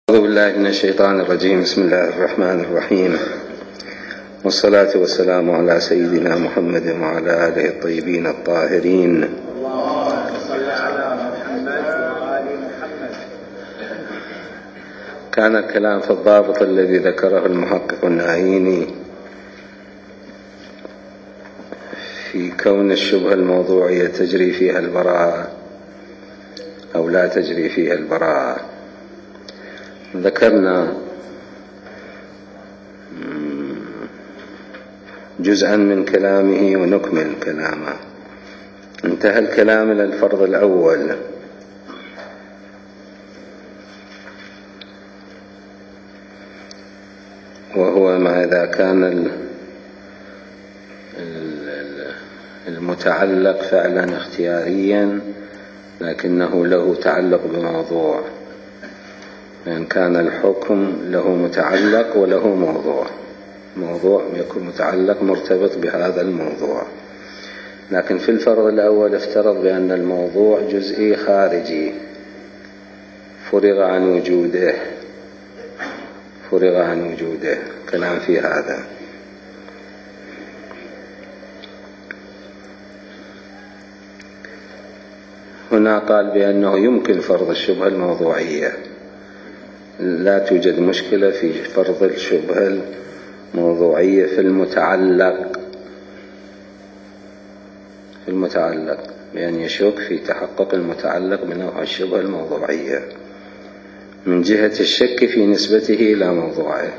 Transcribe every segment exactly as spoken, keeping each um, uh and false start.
أعوذ بالله من الشيطان الرجيم. بسم الله الرحمن الرحيم، والصلاة والسلام على سيدنا محمد وعلى آله الطيبين الطاهرين. اللهم صل على محمد وآل محمد. كان الكلام في الضابط الذي ذكره المحقق النعيني في كون الشبهة الموضوعية تجري فيها البراءة أو لا تجري فيها البراءة. ذكرنا جزءا من كلامه ونكمل كلامه. انتهى الكلام إلى الفرض الأول، وهو ما إذا كان المتعلق فعلا اختياريا لكنه له تعلق بموضوع، فإن كان الحكم له متعلق وله موضوع، موضوع يكون متعلق مرتبط بهذا الموضوع. لكن في الفرض الأول افترض بأن الموضوع جزئي خارجي فرغ عن وجوده فرغ عن وجوده كلام في هذا. هنا قال بأنه يمكن فرض الشبهة الموضوعية، لا توجد مشكلة في فرض الشبهة الموضوعية في المتعلق في المتعلق بأن يشك في تحقق المتعلق بنوع الشبهة الموضوعية من جهة الشك في نسبته إلى موضوعه.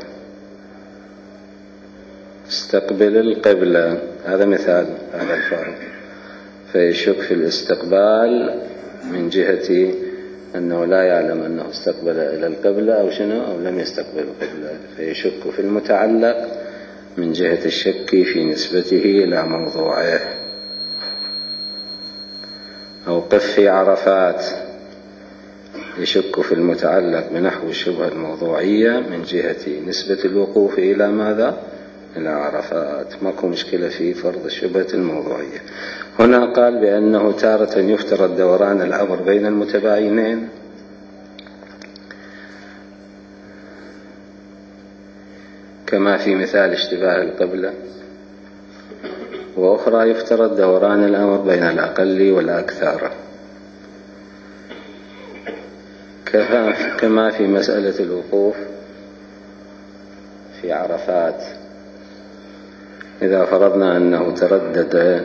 استقبل القبلة، هذا مثال هذا الفرض، فيشك في الاستقبال من جهة أنه لا يعلم أنه استقبل إلى القبلة أو شنو أو لم يستقبل القبلة، فيشك في المتعلق من جهة الشك في نسبته إلى موضوعه. أو قف في عرفات، يشك في المتعلق بنحو الشبهة الموضوعية من جهة نسبة الوقوف إلى ماذا؟ إلى عرفات. ماكو مشكلة في فرض الشبهة الموضوعية. هنا قال بأنه تارة يفترض دوران الأمر بين المتباينين، كما في مثال اشتباه القبلة، وأخرى يفترض دوران الأمر بين الأقل والأكثر، كما في مسألة الوقوف في عرفات. إذا فرضنا أنه تردد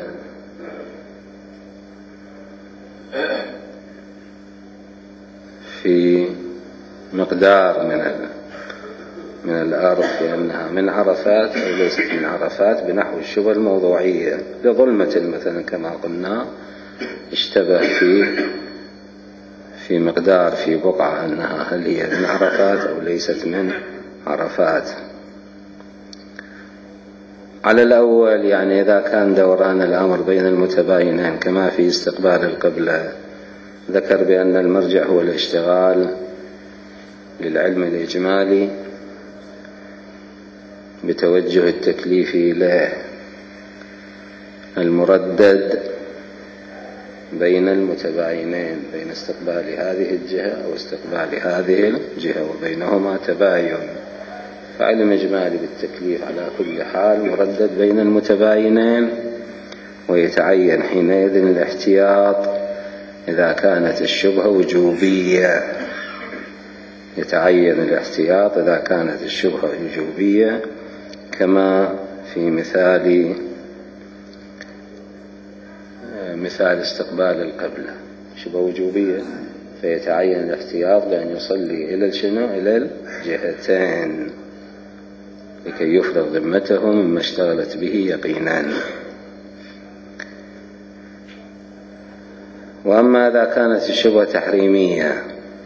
في مقدار من من الأرض بأنها من عرفات أو ليست من عرفات بنحو الشبهة الموضوعية لظلمة مثلا كما قلنا، اشتبه في في مقدار في بقعة أنها هل هي من عرفات أو ليست من عرفات. على الأول يعني إذا كان دوران الأمر بين المتباينين كما في استقبال القبلة، ذكر بأن المرجع هو الاشتغال للعلم الإجمالي بتوجه التكليف إليه المردد بين المتباينين، بين استقبال هذه الجهة أو استقبال هذه الجهة، وبينهما تباين، فعلم إجمالي بالتكليف على كل حال مردد بين المتباينين. ويتعين حينئذ الاحتياط إذا كانت الشبهة وجوبية، يتعين الاحتياط إذا كانت الشبهة وجوبية، كما في مثال مثال استقبال القبلة شبهة وجوبية، فيتعين الاحتياط بأن يصلي إلى الشنو إلى الجهتين لكي يفرغ ذمته مما اشتغلت به يقينا. وأما إذا كانت الشبهة تحريمية،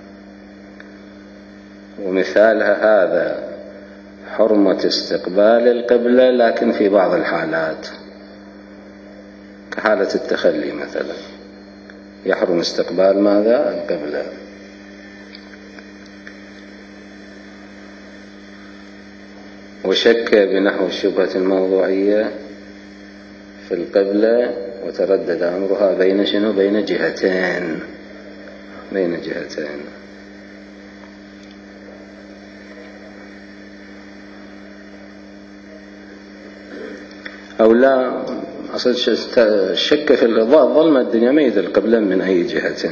ومثالها هذا حرمة استقبال القبلة لكن في بعض الحالات، كحالة التخلي مثلا يحرم استقبال ماذا؟ القبلة. وشك بنحو الشبهة الموضوعية في القبلة وتردد أمرها بين شنو؟ بين جهتين بين جهتين أو لا، أصل شك في الظلمة الدنيا ما يدري القبلة من أي جهة.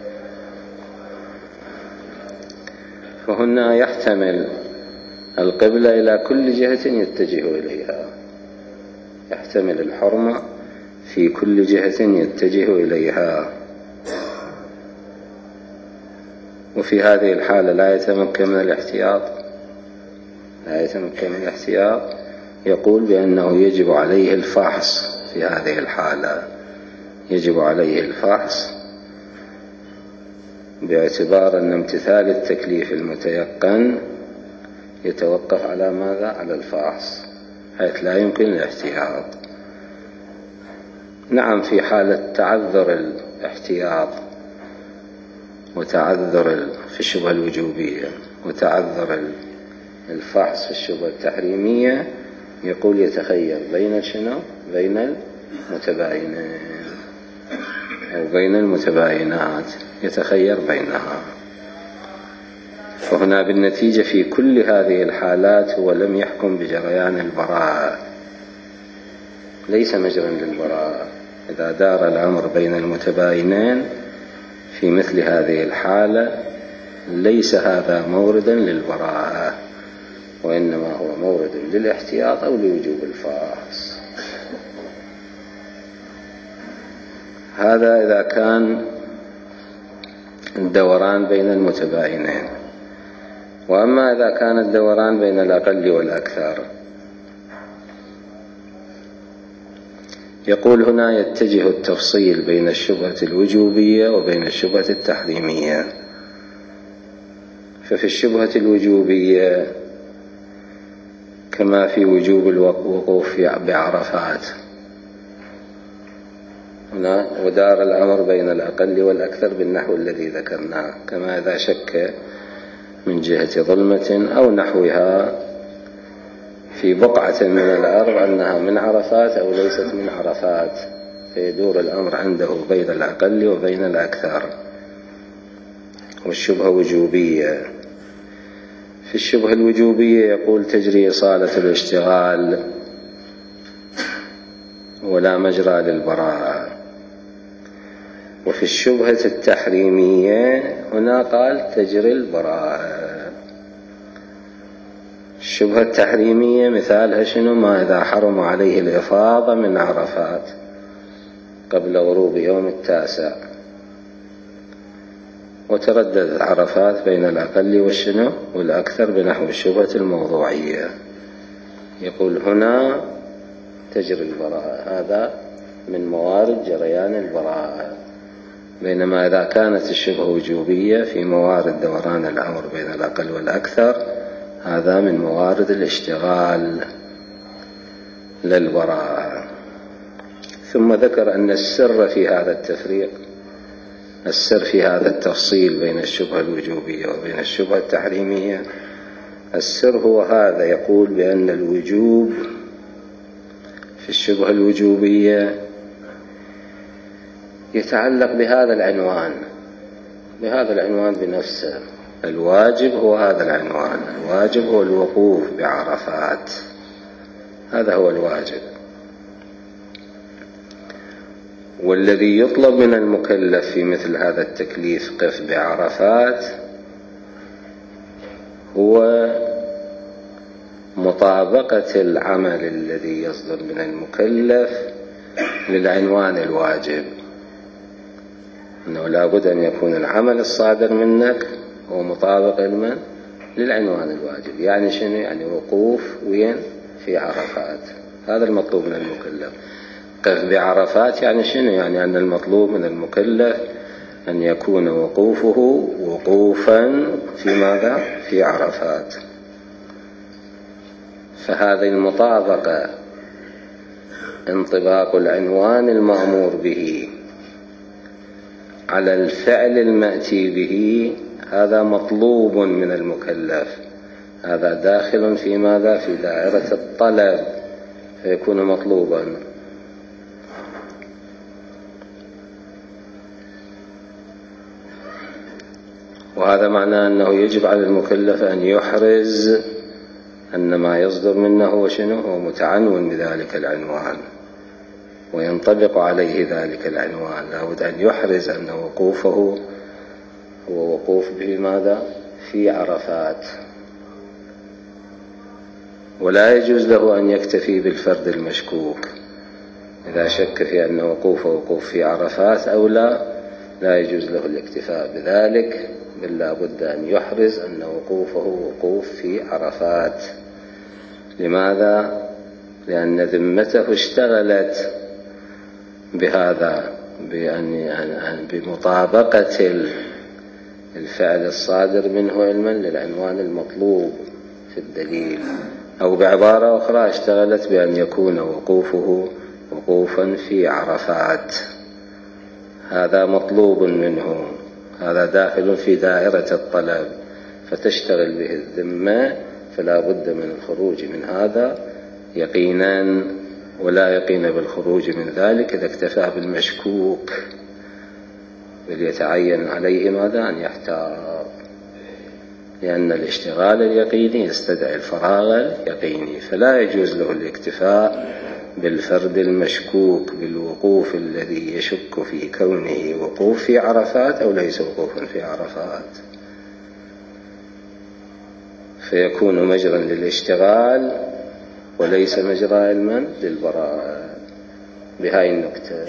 فهنا يحتمل القبلة إلى كل جهة يتجه إليها، يحتمل الحرمة في كل جهة يتجه إليها. وفي هذه الحالة لا يتمكن من الاحتياط، لا يتمكن من الاحتياط، يقول بأنه يجب عليه الفحص. في هذه الحالة يجب عليه الفحص، باعتبار أن امتثال التكليف المتيقن يتوقف على ماذا؟ على الفحص، حيث لا يمكن الاحتياط. نعم، في حالة تعذر الاحتياط وتعذر في الشبهة الوجوبية وتعذر الفحص في الشبهة التحريمية، يقول يتخير بين شنو؟ بين المتباينين أو بين المتباينات، يتخير بينها. فهنا بالنتيجة في كل هذه الحالات هو لم يحكم بجريان البراءة، ليس مجرا للبراءة. إذا دار الأمر بين المتباينين في مثل هذه الحالة ليس هذا موردا للبراءة، وإنما هو مورد للاحتياط أو لوجوب الفحص. هذا إذا كان الدوران بين المتباينين. وأما إذا كان الدوران بين الأقل والأكثر، يقول هنا يتجه التفصيل بين الشبهة الوجوبية وبين الشبهة التحريمية. ففي الشبهة الوجوبية كما في وجوب الوقوف بعرفات، هنا ودار الأمر بين الأقل والأكثر بالنحو الذي ذكرناه، كما إذا شك من جهة ظلمة أو نحوها في بقعة من الأرض أنها من عرفات أو ليست من عرفات، فيدور الأمر عنده بين الأقل وبين الأكثر. والشبهة وجوبية. في الشبهة الوجوبية يقول تجري إصالة الاشتغال ولا مجرى للبراءة. وفي الشبهة التحريمية هنا قال تجري البراءة. الشبهة التحريمية مثالها شنو؟ ما إذا حرم عليه الإفاضة من عرفات قبل غروب يوم التاسع، وترددت عرفات بين الأقل والشنو والأكثر بنحو الشبهة الموضوعية. يقول هنا تجري البراءة، هذا من موارد جريان البراءة. بينما إذا كانت الشبهة وجوبية في موارد دوران الأمر بين الأقل والأكثر، هذا من موارد الاشتغال للبراءة. ثم ذكر أن السر في هذا التفريق، السر في هذا التفصيل بين الشبهة الوجوبية وبين الشبهة التحريمية، السر هو هذا. يقول بأن الوجوب في الشبهة الوجوبية يتعلق بهذا العنوان، بهذا العنوان بنفسه. الواجب هو هذا العنوان، الواجب هو الوقوف بعرفات، هذا هو الواجب. والذي يطلب من المكلف في مثل هذا التكليف قف بعرفات هو مطابقة العمل الذي يصدر من المكلف للعنوان الواجب، أنه لا بد أن يكون العمل الصادر منك هو مطابق لمن؟ للعنوان الواجب. يعني شنو؟ يعني وقوف وين؟ في عرفات. هذا المطلوب من المكلف. قف بعرفات يعني شنو؟ يعني أن المطلوب من المكلف أن يكون وقوفه وقوفا في ماذا؟ في عرفات. فهذه المطابقة، انطباق العنوان المأمور به على الفعل المأتي به، هذا مطلوب من المكلف. هذا داخل في ماذا؟ في دائرة الطلب، فيكون مطلوبا. وهذا معناه أنه يجب على المكلف أن يحرز أن ما يصدر منه هو شنو؟ هو متعنون بذلك العنوان وينطبق عليه ذلك العنوان. لا بد أن يحرز أن وقوفه هو وقوف بماذا؟ في عرفات، ولا يجوز له أن يكتفي بالفرد المشكوك. إذا شك في أن وقوفه وقوف في عرفات أو لا، لا يجوز له الاكتفاء بذلك، بل لا بد أن يحرز أن وقوفه وقوف في عرفات. لماذا؟ لأن ذمته اشتغلت بهذا، بأن بمطابقة الفعل الصادر منه علما للعنوان المطلوب في الدليل، أو بعبارة أخرى اشتغلت بأن يكون وقوفه وقوفا في عرفات. هذا مطلوب منه، هذا داخل في دائرة الطلب، فتشتغل به الذمة، فلا بد من الخروج من هذا يقينا، ولا يقين بالخروج من ذلك إذا اكتفى بالمشكوك، بل يتعين عليه ماذا؟ أن يحتاط، لأن الاشتغال اليقيني يستدعي الفراغ اليقيني، فلا يجوز له الاكتفاء بالفرد المشكوك بالوقوف الذي يشك في كونه وقوف في عرفات أو ليس وقوفا في عرفات، فيكون مجرا للاشتغال وليس مجرى علما للبراءة. بهاي النكتة.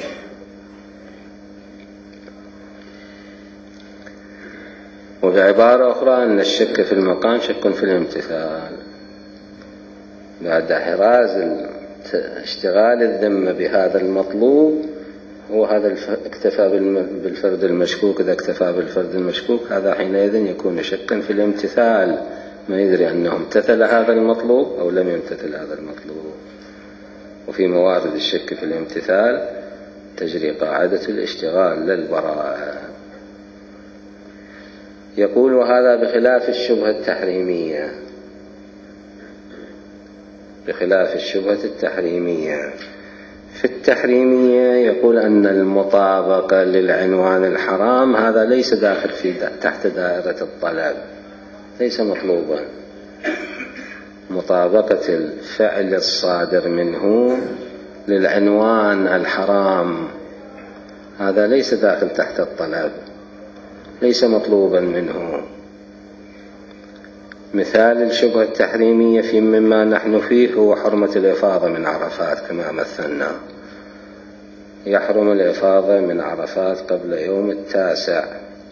وبعبارة أخرى أن الشك في المقام شك في الامتثال. بعد إحراز اشتغال الذمة بهذا المطلوب، هو هذا اكتفى بالفرد المشكوك. إذا اكتفى بالفرد المشكوك هذا حينئذ يكون شكا في الامتثال، ما يدري أنه امتثل هذا المطلوب أو لم يمتثل هذا المطلوب. وفي موارد الشك في الامتثال تجري قاعدة الاشتغال للبراءة. يقول وهذا بخلاف الشبهة التحريمية، بخلاف الشبهة التحريمية. في التحريمية يقول أن المطابقة للعنوان الحرام هذا ليس داخل في تحت دائرة الطلب، ليس مطلوبا. مطابقة الفعل الصادر منه للعنوان الحرام هذا ليس داخل تحت الطلب، ليس مطلوبا منه. مثال الشبهة التحريمية في مما نحن فيه هو حرمة الإفاضة من عرفات كما مثلنا. يحرم الإفاضة من عرفات قبل يوم التاسع.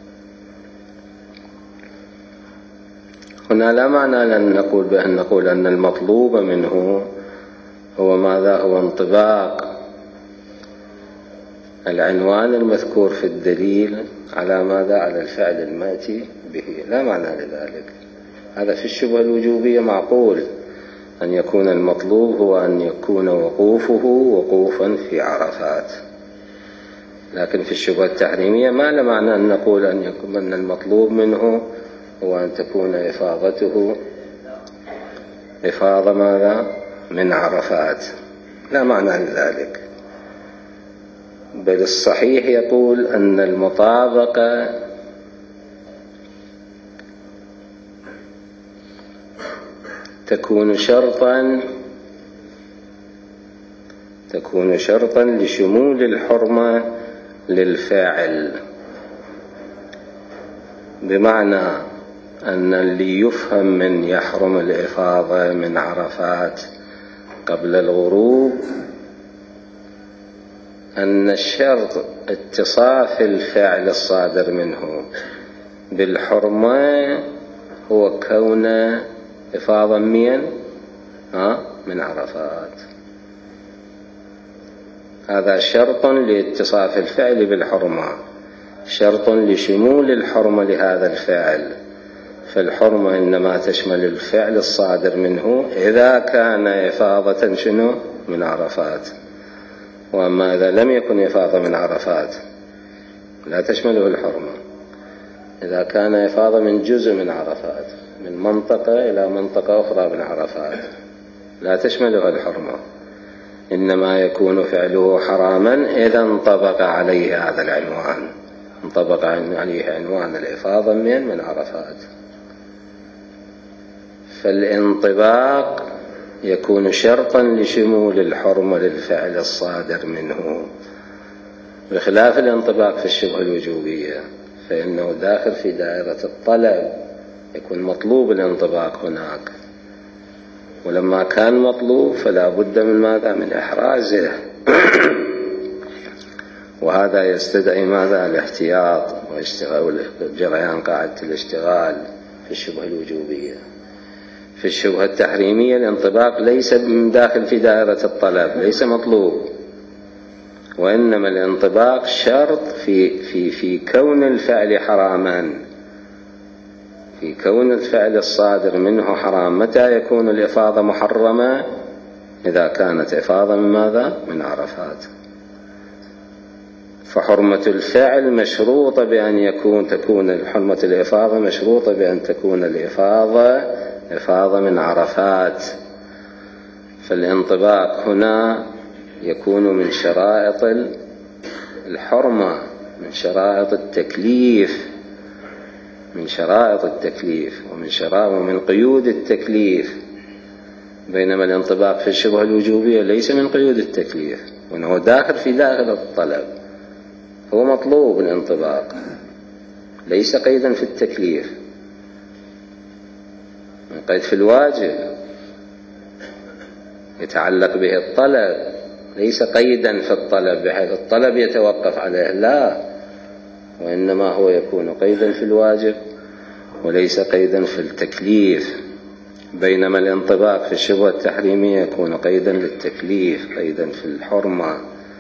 هنا لا معنى لأن نقول بأن نقول أن المطلوب منه هو ماذا؟ هو انطباق العنوان المذكور في الدليل على ماذا؟ على الفعل المأتي به، لا معنى لذلك. هذا في الشبهة الوجوبية معقول أن يكون المطلوب هو أن يكون وقوفه وقوفا في عرفات، لكن في الشبهة التحريمية ما له معنى أن نقول أن يكون أن المطلوب منه هو أن تكون إفاضته إفاضة ماذا؟ من عرفات، لا معنى لذلك. بل الصحيح يقول أن المطابقة تكون شرطا تكون شرطا لشمول الحرمة للفاعل، بمعنى أن اللي يفهم من يحرم الإفاضة من عرفات قبل الغروب أن الشرط اتصاف الفعل الصادر منه بالحرمة هو كون إفاضة من ها من عرفات. هذا شرط لاتصاف الفعل بالحرمة، شرط لشمول الحرمة لهذا الفعل. فالحرمة إنما تشمل الفعل الصادر منه إذا كان إفاضة شنو؟ من عرفات. وأما إذا لم يكن إفاضة من عرفات لا تشمله الحرمة. إذا كان إفاضة من جزء من عرفات، من منطقة إلى منطقة أخرى من عرفات، لا تشمله الحرمة، إنما يكون فعله حراما إذا انطبق عليه هذا العنوان، انطبق عليه عنوان الإفاضة من من عرفات. فالانطباق يكون شرطا لشمول الحرمة للفعل الصادر منه، بخلاف الانطباق في الشبهة الوجوبية فإنه داخل في دائرة الطلب، يكون مطلوب الانطباق هناك، ولما كان مطلوب فلا بد من ماذا؟ من إحرازه وهذا يستدعي ماذا؟ الاحتياط وجريان قاعدة الاشتغال في الشبهة الوجوبية. في الشبهة التحريمية الانطباق ليس داخل في دائرة الطلب، ليس مطلوب، وإنما الانطباق شرط في في في كون الفعل حراما، في كون الفعل الصادر منه حرام. متى يكون الإفاضة محرمة؟ إذا كانت إفاضة من ماذا؟ من عرفات. فحرمة الفعل مشروطة بأن يكون تكون حرمة الإفاضة مشروطة بأن تكون الإفاضة إفاضة من عرفات. فالانطباق هنا يكون من شرائط الحرمة، من شرائط التكليف، من شرائط التكليف ومن شرائط ومن قيود التكليف، بينما الانطباق في الشبهة الوجوبية ليس من قيود التكليف، وأنه داخل في داخل الطلب، هو مطلوب الانطباق، ليس قيدا في التكليف، قيد في الواجب يتعلق به الطلب، ليس قيدا في الطلب بحيث الطلب يتوقف عليه، لا، وإنما هو يكون قيدا في الواجب وليس قيدا في التكليف. بينما الانطباق في الشبهة التحريمية يكون قيدا للتكليف، قيدا في الحرمة.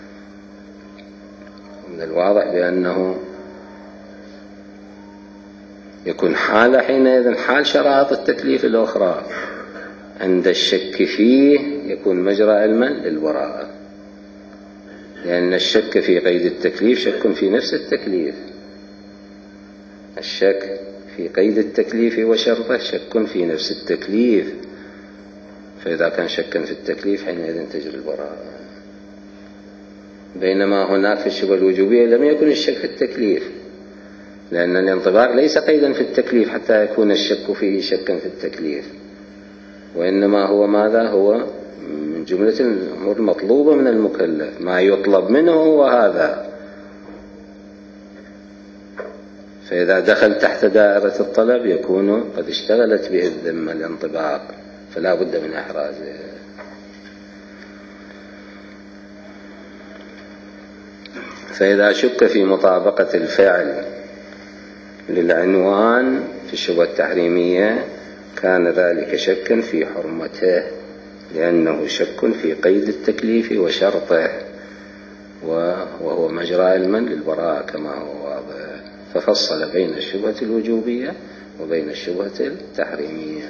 من الواضح بأنه يكون حال حينئذ حال شرائط التكليف الأخرى، عند الشك فيه يكون مجرى علما للبراءة، لأن الشك في قيد التكليف شك في نفس التكليف، الشك في قيد التكليف وشرطه شك في نفس التكليف، فإذا كان شكا في التكليف حينئذ تجري البراءة. بينما هناك في الشبهة الوجوبية لم يكن الشك في التكليف، لأن الانطباق ليس قيدا في التكليف حتى يكون الشك فيه شكا في التكليف، وإنما هو ماذا؟ هو من جملة الأمور المطلوبة من المكلف، ما يطلب منه هو هذا. فإذا دخل تحت دائرة الطلب يكون قد اشتغلت به الذمة الانطباق، فلا بد من إحرازه. فإذا شك في مطابقة الفعل للعنوان في الشبهة التحريمية كان ذلك شكا في حرمته، لأنه شك في قيد التكليف وشرطه، وهو مجرى علما للبراءة كما هو واضح. ففصل بين الشبهة الوجوبية وبين الشبهة التحريمية.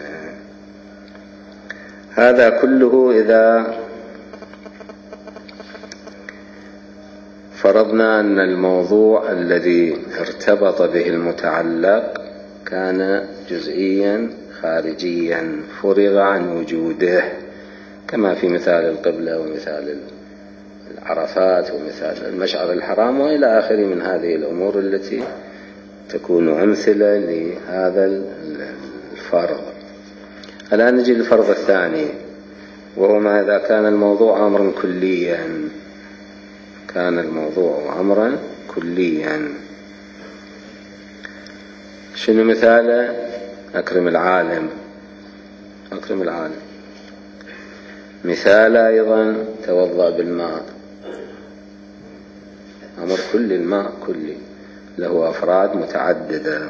هذا كله إذا فرضنا أن الموضوع الذي ارتبط به المتعلق كان جزئيا خارجيا فرغ عن وجوده، كما في مثال القبلة ومثال العرفات ومثال المشعر الحرام وإلى آخر من هذه الأمور التي تكون أمثلة لهذا الفرض. الآن نجي للفرض الثاني، وهو ما إذا كان الموضوع أمرا كليا، كان الموضوع أمرا كليا. شنو مثاله؟ أكرم العالم، أكرم العالم. مثال أيضا توضأ بالماء، أمر كل، الماء كلي له أفراد متعددة.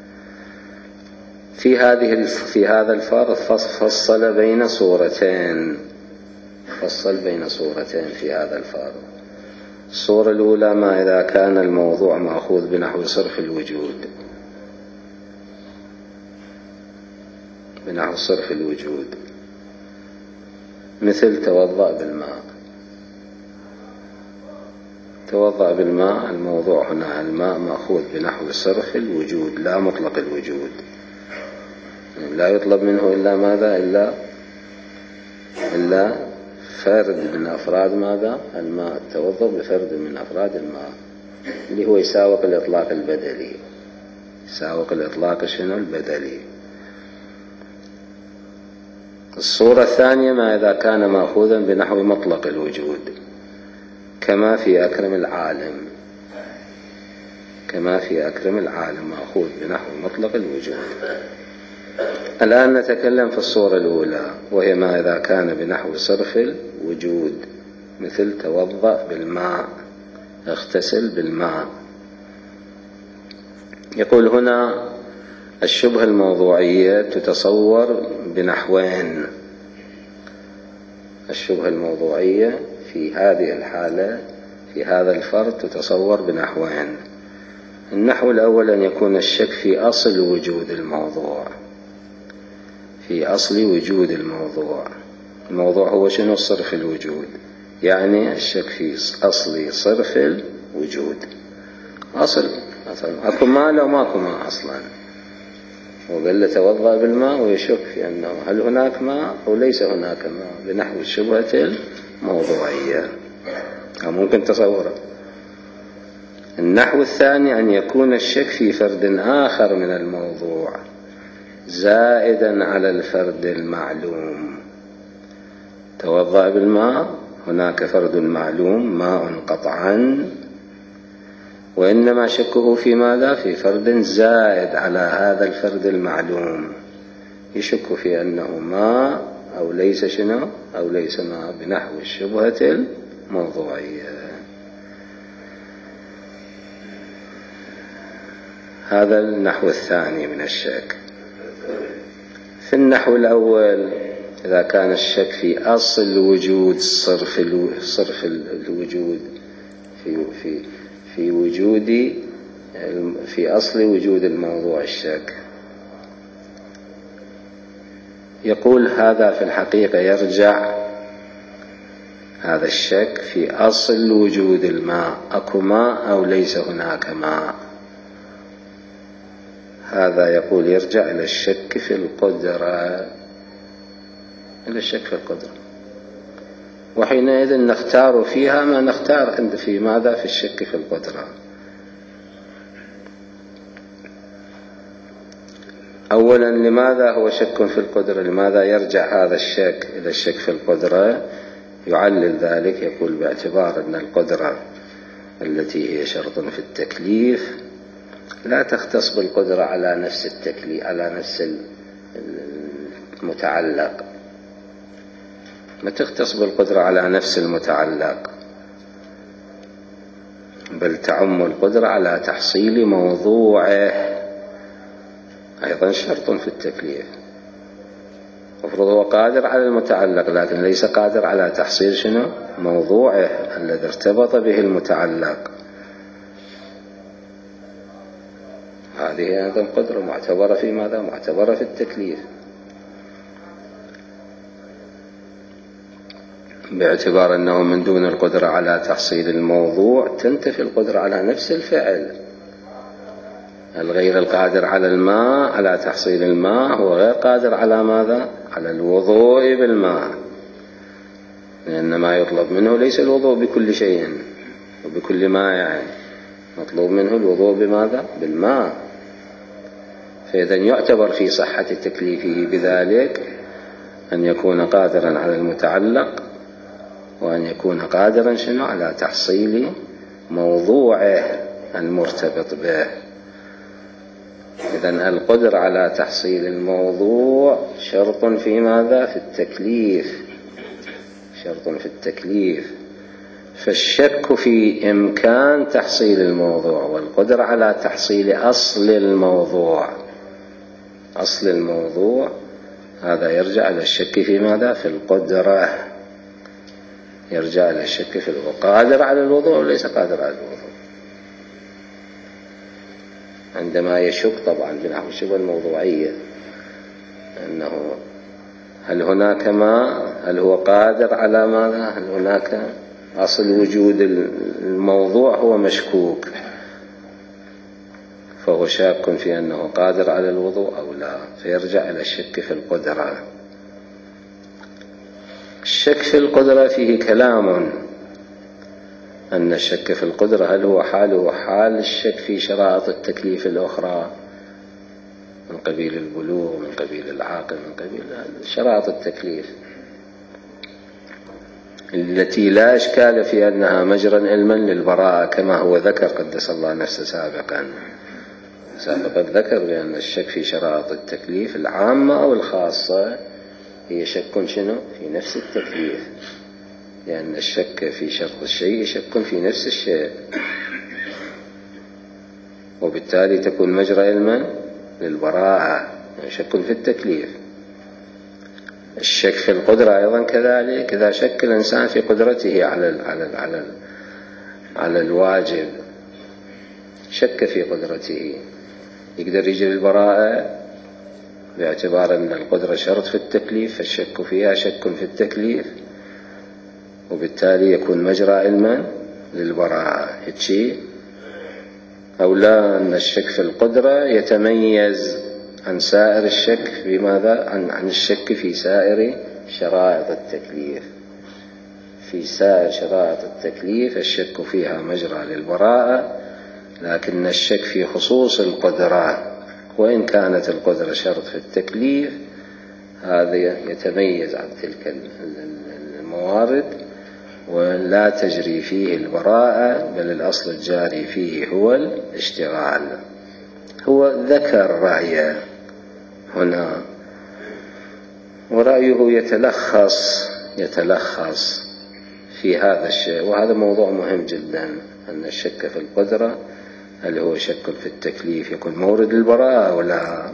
في هذه في هذا الفرض فصل بين صورتين، فصل بين صورتين في هذا الفرض. الصورة الأولى ما إذا كان الموضوع مأخوذ بنحو صرف الوجود، بنحو صرف الوجود، مثل توضأ بالماء. توضأ بالماء، الموضوع هنا الماء مأخوذ بنحو صرف الوجود لا مطلق الوجود، لا يطلب منه إلا ماذا؟ إلا إلا فرد من أفراد ماذا؟ الماء. توضأ بفرد من أفراد الماء اللي هو يساوق الإطلاق البدلي، يساوق الإطلاق شنو؟ البدلي. الصورة الثانية ما إذا كان مأخوذا بنحو مطلق الوجود كما في أكرم العالم، كما في أكرم العالم مأخوذ بنحو مطلق الوجود. الآن نتكلم في الصورة الأولى وهي ما إذا كان بنحو صرف الوجود، مثل توضأ بالماء، اغتسل بالماء. يقول هنا الشبهة الموضوعية تتصور بنحوين. الشبهة الموضوعية في هذه الحالة في هذا الفرد تتصور بنحوين. النحو الأول أن يكون الشك في أصل وجود الموضوع، في أصل وجود الموضوع. الموضوع هو شنو؟ صرف الوجود، يعني الشك في أصل صرف الوجود. أصل مثلا أكو ماء لو ماكو ماء أصلا، وقال له توضأ بالماء ويشك في أنه هل هناك ماء أو ليس هناك ماء بنحو الشبهة الموضوعية، أو ممكن تصوره. النحو الثاني أن يكون الشك في فرد آخر من الموضوع زائدا على الفرد المعلوم. توضأ بالماء، هناك فرد معلوم ماء قطعا، وإنما شكه في ماذا؟ في فرد زائد على هذا الفرد المعلوم، يشك في أنه ماء أو ليس شنو أو ليس ماء بنحو الشبهة الموضوعية. هذا النحو الثاني من الشك. في النحو الأول إذا كان الشك في أصل وجود صرف صرف الوجود في في في وجود في أصل وجود الموضوع الشك، يقول هذا في الحقيقة يرجع هذا الشك في أصل وجود الماء، أكو ماء أو ليس هناك ماء. هذا يقول يرجع إلى الشك في القدرة، إلى الشك في القدرة، وحينئذ نختار فيها ما نختار عند في ماذا؟ في الشك في القدرة. أولا لماذا هو شك في القدرة؟ لماذا يرجع هذا الشك إلى الشك في القدرة؟ يعلل ذلك، يقول باعتبار أن القدرة التي هي شرط في التكليف لا تختص بالقدرة على نفس التكليف، على نفس المتعلق، ما تختص بالقدرة على نفس المتعلق، بل تعم القدرة على تحصيل موضوعه، أيضا شرط في التكليف. المفروض هو قادر على المتعلق لكن ليس قادر على تحصيل شنو؟ موضوعه الذي ارتبط به المتعلق. هذه أيضا قدرة معتبرة في ماذا؟ معتبرة في التكليف، باعتبار أنه من دون القدرة على تحصيل الموضوع تنتفي القدرة على نفس الفعل. الغير القادر على الماء، على تحصيل الماء، هو غير قادر على ماذا؟ على الوضوء بالماء، لأن ما يطلب منه ليس الوضوء بكل شيء وبكل ماء، يعني مطلوب منه الوضوء بماذا؟ بالماء. فإذا يعتبر في صحة تكليفه بذلك أن يكون قادرا على المتعلق، وأن يكون قادرا شنو؟ على تحصيل موضوعه المرتبط به. إذن القدرة على تحصيل الموضوع شرط في ماذا؟ في التكليف، شرط في التكليف. فالشك في إمكان تحصيل الموضوع والقدرة على تحصيل أصل الموضوع، أصل الموضوع هذا يرجع إلى الشك في ماذا؟ في القدرة، يرجع إلى الشك في الوضوء، قادر على الوضوء وليس قادر على الوضوء. عندما يشك طبعا بنحو الشبهة الموضوعية أنه هل هناك ماء، هل هو قادر على ماذا، هل هناك أصل وجود الموضوع هو مشكوك، فهو شاك في أنه قادر على الوضوء أو لا، فيرجع إلى الشك في القدرة. الشك في القدرة فيه كلام، أن الشك في القدرة هل هو حاله حال الشك في شرائط التكليف الأخرى، من قبيل البلوغ، من قبيل العاقل، من قبيل شرائط التكليف التي لا إشكال في أنها مجرى علما للبراءة، كما هو ذكر قدس الله نفسه سابقا. سابقا ذكر بأن الشك في شرائط التكليف العامة أو الخاصة هي شك شنو؟ في نفس التكليف، لأن الشك في شرط الشيء شك في نفس الشيء، وبالتالي تكون مجرى علما للبراءة، شك في التكليف. الشك في القدرة أيضا كذلك، إذا شك الإنسان في قدرته على ال على ال على ال على الواجب، شك في قدرته، يقدر يجري البراءة باعتبار أن القدرة شرط في التكليف، فالشك فيها شك في التكليف، وبالتالي يكون مجرى علما للبراءة. هيك أو لا، أن الشك في القدرة يتميز عن سائر الشك بماذا؟ عن, عن الشك في سائر شرائط التكليف. في سائر شرائط التكليف الشك فيها مجرى للبراءة، لكن الشك في خصوص القدرة وإن كانت القدرة شرط في التكليف هذا يتميز عن تلك الموارد ولا تجري فيه البراءة، بل الأصل الجاري فيه هو الاشتغال. هو ذكر رأيه هنا، ورأيه يتلخص يتلخص في هذا الشيء، وهذا موضوع مهم جدا، أن الشك في القدرة هل هو شك في التكليف يكون مورد البراءة ولا؟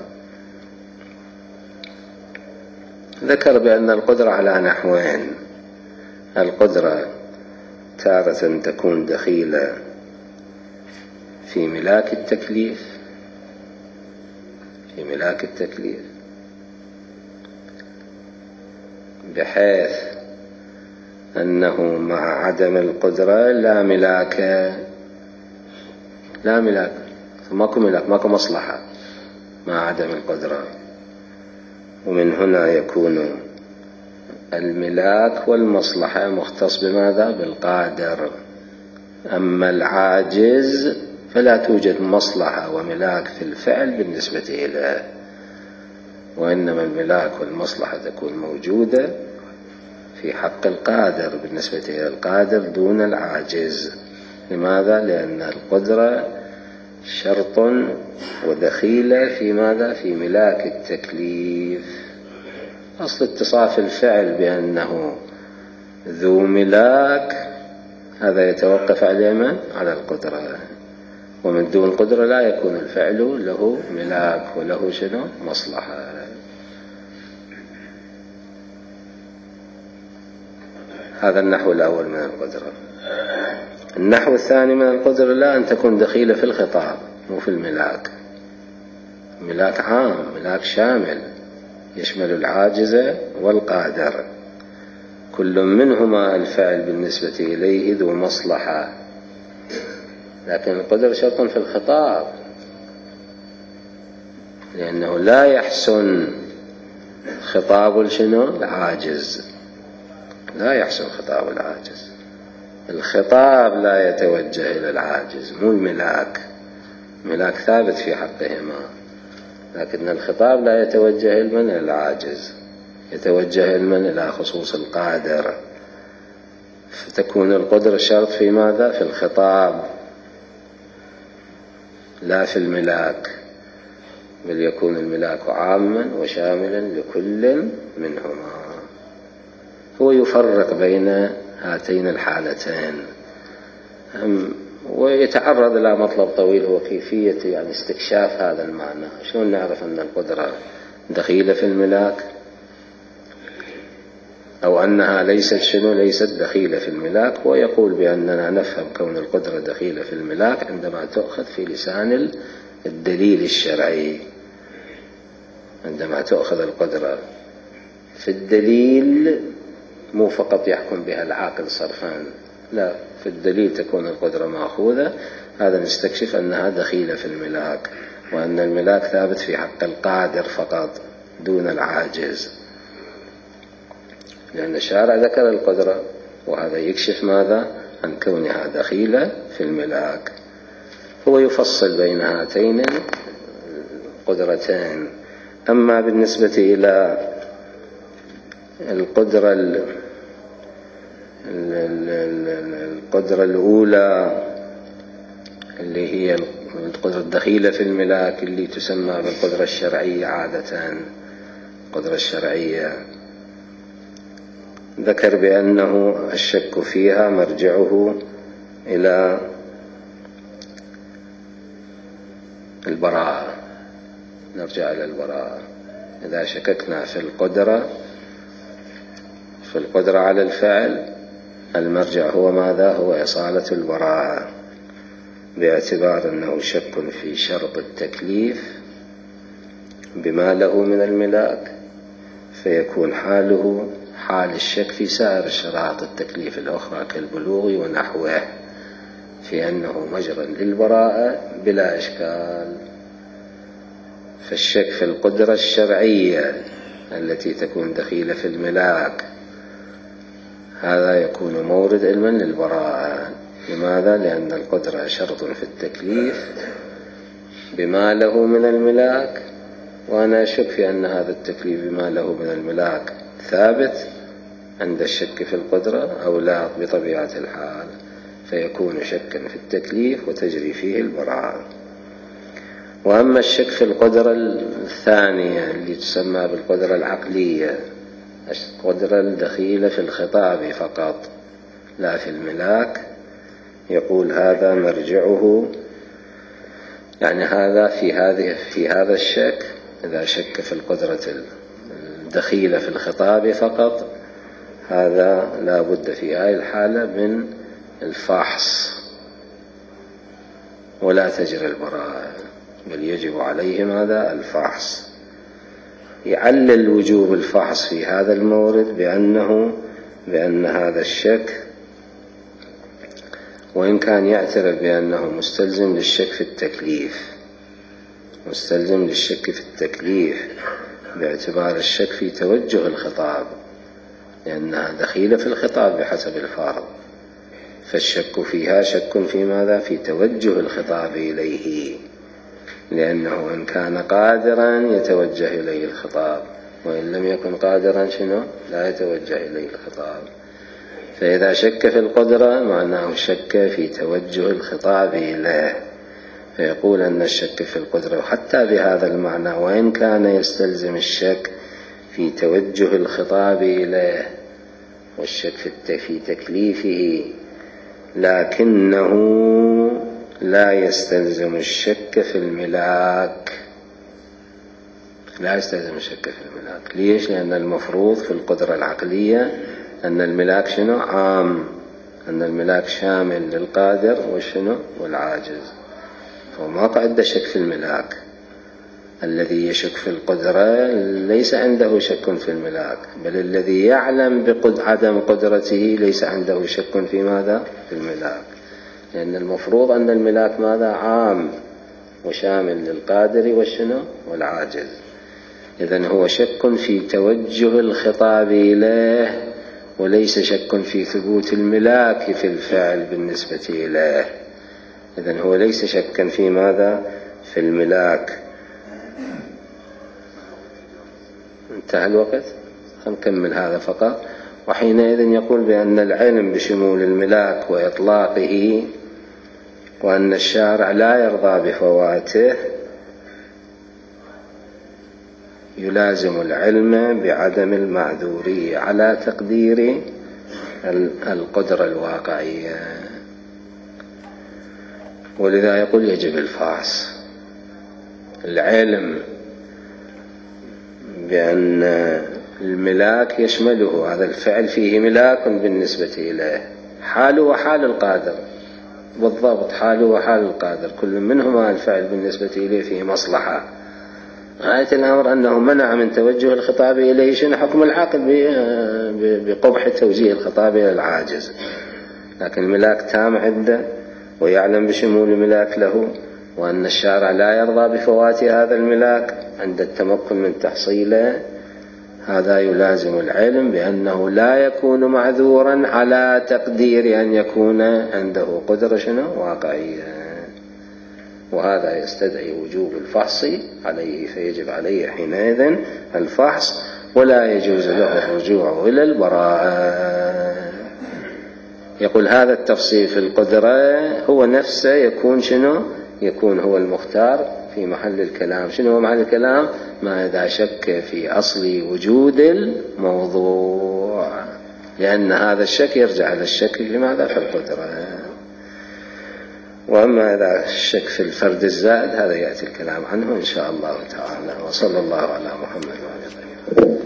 ذكر بأن القدرة على نحوين: القدرة تارة تكون دخيلة في ملاك التكليف في ملاك التكليف بحيث أنه مع عدم القدرة لا ملاك لا ملاك ماكو ملاك ماكو مصلحة مع عدم القدرة، ومن هنا يكون الملاك والمصلحة مختص بماذا؟ بالقادر. أما العاجز فلا توجد مصلحة وملاك في الفعل بالنسبة إليه، وإنما الملاك والمصلحة تكون موجودة في حق القادر بالنسبة إلى القادر دون العاجز. لماذا؟ لأن القدرة شرط ودخيلة في ماذا؟ في ملاك التكليف. أصل اتصاف الفعل بأنه ذو ملاك هذا يتوقف على من؟ على القدرة، ومن دون قدرة لا يكون الفعل له ملاك وله شنو؟ مصلحة. هذا النحو الأول من القدرة. النحو الثاني من القدرة لا أن تكون دخيلة في الخطاب مو في الملاك. ملاك عام، ملاك شامل يشمل العاجز والقادر، كل منهما الفعل بالنسبة إليه ذو مصلحة، لكن القدر شرط في الخطاب، لأنه لا يحسن خطاب شنو؟ العاجز، لا يحسن خطاب العاجز. الخطاب لا يتوجه إلى العاجز، مو الملاك. ملاك ثابت في حقهما، لكن الخطاب لا يتوجه علما إلى العاجز، يتوجه علما إلى خصوص القادر. فتكون القدرة شرط في ماذا؟ في الخطاب لا في الملاك، بل يكون الملاك عاما وشاملا لكل منهما. هو يفرق بين هاتين الحالتين ويتعرض إلى مطلب طويل هو كيفية يعني استكشاف هذا المعنى. شلون نعرف أن القدرة دخيلة في الملاك أو أنها ليست شنو؟ ليست دخيلة في الملاك. ويقول بأننا نفهم كون القدرة دخيلة في الملاك عندما تؤخذ في لسان الدليل الشرعي. عندما تؤخذ القدرة في الدليل مو فقط يحكم بها العاقل صرفان، لا، في الدليل تكون القدرة مأخوذة. هذا نستكشف أنها دخيلة في الملاك، وأن الملاك ثابت في حق القادر فقط دون العاجز، لأن الشارع ذكر القدرة، وهذا يكشف ماذا؟ عن كونها دخيلة في الملاك. هو يفصل بين هاتين القدرتين. أما بالنسبة إلى القدرة القدرة الأولى اللي هي القدرة الدخيلة في الملاك اللي تسمى بالقدرة الشرعية عادة، القدرة الشرعية، ذكر بأنه الشك فيها مرجعه إلى البراءة، نرجع إلى البراءة. إذا شككنا في القدرة في القدرة على الفعل، المرجع هو ماذا؟ هو إصالة البراءة، باعتبار أنه شك في شرط التكليف بما له من الملاك، فيكون حاله حال الشك في سائر شرائط التكليف الأخرى كالبلوغ ونحوه، في أنه مجرى للبراءة بلا إشكال. فالشك في القدرة الشرعية التي تكون دخيلة في الملاك هذا يكون مورد علما للبراءة. لماذا؟ لأن القدرة شرط في التكليف بما له من الملاك، وأنا أشك في أن هذا التكليف بما له من الملاك ثابت عند الشك في القدرة أو لا بطبيعة الحال، فيكون شكا في التكليف وتجري فيه البراءة. وأما الشك في القدرة الثانية اللي تسمى بالقدرة العقلية، القدرة الدخيلة في الخطاب فقط لا في الملاك، يقول هذا مرجعه، يعني هذا في هذه في هذا الشك، إذا شك في القدرة الدخيلة في الخطاب فقط، هذا لا بد في هذه الحالة من الفحص ولا تجري البراءة، بل يجب عليه ماذا؟ الفحص. يعلل وجوب الفحص في هذا المورد بأنه بأن هذا الشك وإن كان يعترف بأنه مستلزم للشك في التكليف، مستلزم للشك في التكليف باعتبار الشك في توجه الخطاب، لأنها دخيلة في الخطاب بحسب الفرض، فالشك فيها شك في ماذا؟ في توجه الخطاب إليه، لأنه إن كان قادرا يتوجه إليه الخطاب، وإن لم يكن قادرا شنو؟ لا يتوجه إليه الخطاب. فإذا شك في القدرة معناه شك في توجه الخطاب إليه، فيقول أن الشك في القدرة حتى بهذا المعنى وإن كان يستلزم الشك في توجه الخطاب إليه والشك في تكليفه، لكنه لا يستلزم الشك في الملاك، لا يستلزم الشك في الملاك. ليش؟ لأن المفروض في القدرة العقلية أن الملاك شنو؟ عام، أن الملاك شامل للقادر وشنو؟ والعاجز. فما قعد شك في الملاك، الذي يشك في القدرة ليس عنده شك في الملاك، بل الذي يعلم بعدم قدرته ليس عنده شك في ماذا؟ في الملاك، لأن المفروض أن الملاك ماذا؟ عام وشامل للقادر والشنو؟ والعاجز. إذن هو شك في توجه الخطاب إليه وليس شك في ثبوت الملاك في الفعل بالنسبة إليه. إذن هو ليس شكا في ماذا؟ في الملاك. انتهى الوقت، نكمل هذا فقط. وحينئذ يقول بأن العلم بشمول الملاك وإطلاقه وأن الشارع لا يرضى بفواته يلازم العلم بعدم المعذورية على تقدير القدرة الواقعية، ولذا يقول يجب الفحص. العلم بأن الملاك يشمله، هذا الفعل فيه ملاك بالنسبة إليه، حاله وحال القادر بالضبط، حاله وحال القادر كل منهما الفعل بالنسبة إليه فيه مصلحة. غاية الأمر أنه منع من توجه الخطاب إليه شنو؟ حكم العقل بقبح توجيه الخطاب إلى العاجز، لكن الملاك تام عنده ويعلم بشمول الملاك له، وأن الشارع لا يرضى بفوات هذا الملاك عند التمكن من تحصيله. هذا يلازم العلم بأنه لا يكون معذورا على تقدير أن يكون عنده قدرة شنو؟ واقعية. وهذا يستدعي وجوب الفحص عليه، فيجب عليه حينئذ الفحص ولا يجوز له الرجوع إلى البراءة. يقول هذا التفصيل في القدرة هو نفسه يكون شنو؟ يكون هو المختار في محل الكلام. شنو هو محل الكلام؟ ما إذا شك في أصل وجود الموضوع، لأن هذا الشك يرجع إلى الشك لماذا في القدرة. وأما إذا الشك في الفرد الزائد هذا يأتي الكلام عنه إن شاء الله تعالى. وصلى الله على محمد وعلى آله.